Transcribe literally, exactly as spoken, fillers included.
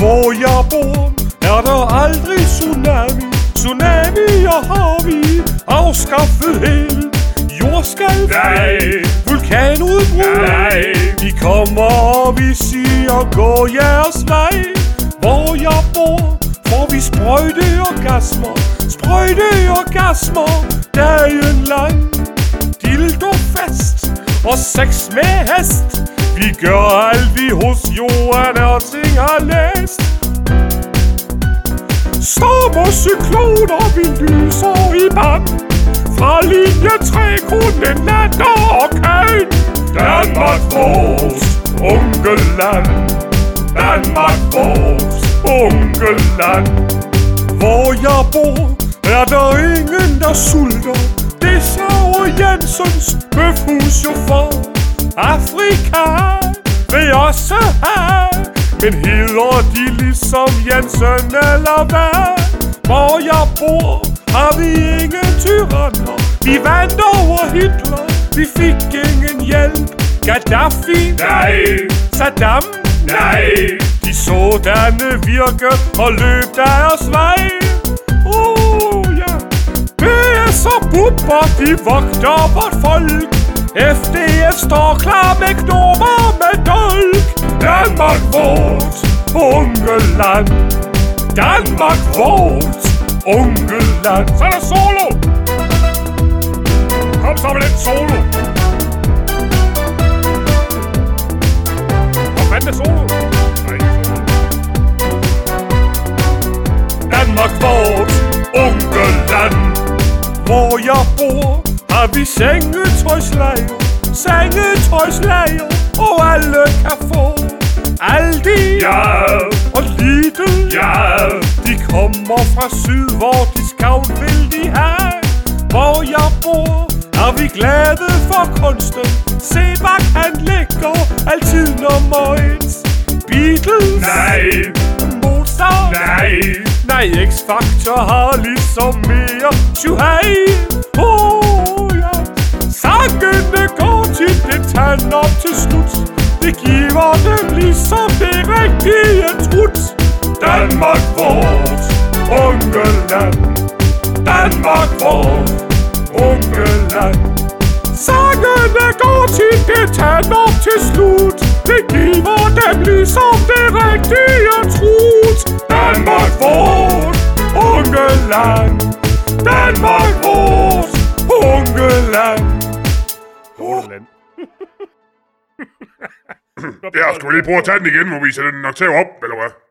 Hvor jeg bor, er der aldrig tsunami. Tsunamier har vi afskaffet helt. Jordskælv, nej. Vulkanudbrud, nej. De kommer, og vi siger, gå jeres vej. Hvor jeg bor, får vi sprøjteorgasmer. Sprøjteorgasmer, dagen lang. Dildofest og sex med hest. Vi gør alt vi hos Johan Ørting har læst. Storm og cykloner, vi lyser i band. Fra linje tre kun en nat og orkan. Danmark vores onkeland. Danmark vores onkeland. Hvor jeg bor, er der ingen der sulter. Det Saur Jensens bøfhus jo for. Afrika vil også have, men hedder de ligesom Jensen eller hvad? Hvor jeg bor, har vi ingen tyranner. Vi vandt over Hitler, vi fik ingen hjælp. Gaddafi, nej. Saddam, nej. De sådanne virke og løb deres vej. Oh ja, B S og Bubber, de vogter vort folk. F D F står klar med knopper med dolk. Danmark vort onkeland. Danmark vort onkeland. Så er der solo. Kom så med den solo. Hvor fanden er solo? Nej, solo. Danmark vort onkeland. Hvor jeg bor, har vi sengetøjslager, sengetøjslager, og alle kan få Aldi, ja, og Lidl, ja. De kommer fra syd, hvor discount vil de have. Hvor jeg bor, er vi glade for kunsten. Sebak han ligger altid nummer et. Beatles, nej. Mozart, nej. Nej, X-Factor har ligesom mere tjuhej. Oh ja, sangene går tit det tand op til slut. Det giver dem ligesom det rigtige trut. Danmark vort onkeland. Danmark vort onkeland. Sangene går tit det tand op til slut. Det giver dem ligesom det rigtige trut. Danmark vort onkeland. Danmark vort onkeland. Onkeland. Ja, skal vi lige prøve at tage den igen, hvor vi sætter den oktav op, eller hvad?